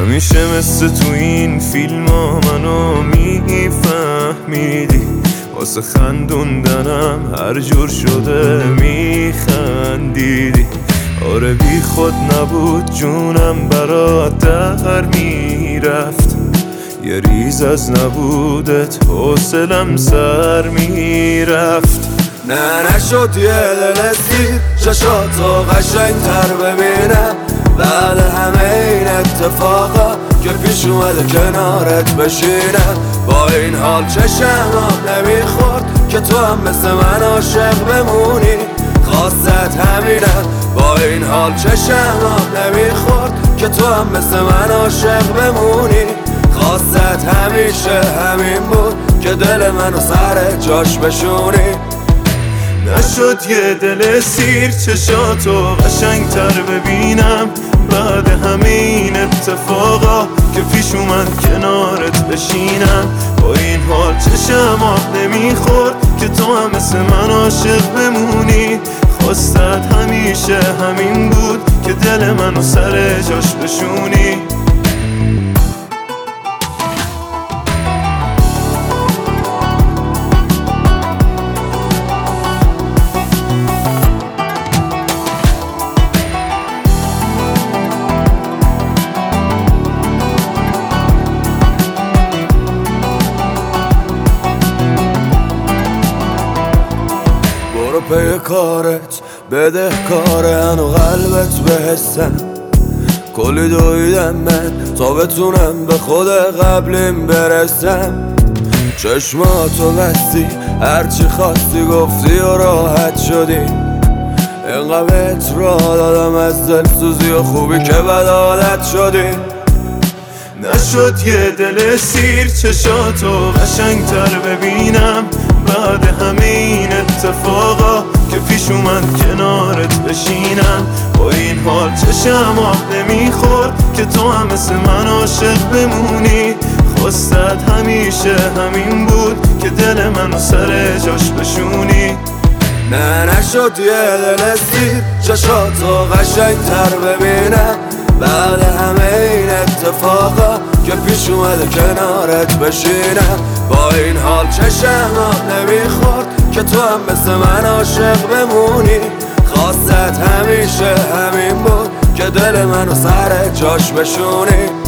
همیشه مثل تو این فیلم ها منو میفهمیدی، واسه خندوندنم هر جور شده میخندیدی. آره بی خود نبود جونم برات در میرفت، یه ریز از نبودت حوصلم سر میرفت. نه نشد یه دل سیر چشاتو قشنگ تر ببینم بعد همه این اتفاقا که پیش اومده کنارت بشینم. با این حال چشمم نمیخورد که تو هم مثل من عاشق بمونی، خواستت همینم. با این حال چشمم نمیخورد که تو هم مثل من عاشق بمونی، خواستت همیشه همین بود که دل منو سر جاش بشونی. نشد یه دل سیر چشاتو قشنگ تر ببینم بعد همه این اتفاقا که پیش اومد کنارت بشینم. با این حال چشم آب نمیخورد که تو هم مثل من عاشق بمونی، خواستت همیشه همین بود که دل منو سر جاش بشونی. برو پی کارت بده کار هنو قلبت به حسم، کلی دویدم من تا بتونم به خود قبلیم برسم. چشماتو بستی هرچی خواستی گفتی و راحت شدی، اینقدر را دادم از دلسوزی و خوبی که بدالت شدی. نشد یه دل سیر چشاتو قشنگ تر ببینم بعد همه این اتفاقا که پیش اومد کنارت بشینم. با این حال چشم آب نمیخورد که تو هم مثل من عاشق بمونی، خواستت همیشه همین بود که دل منو سر جاش بشونی. نه نشد یه دل سیر چشاتو قشنگ تر ببینم بعد همه این اتفاقا که پیش اومده کنارت بشینم. با این حال چشمم نمیخورد که تو هم مثل من عاشق بمونی، خواستت همیشه همین بود که دل منو سر جاش بشونی.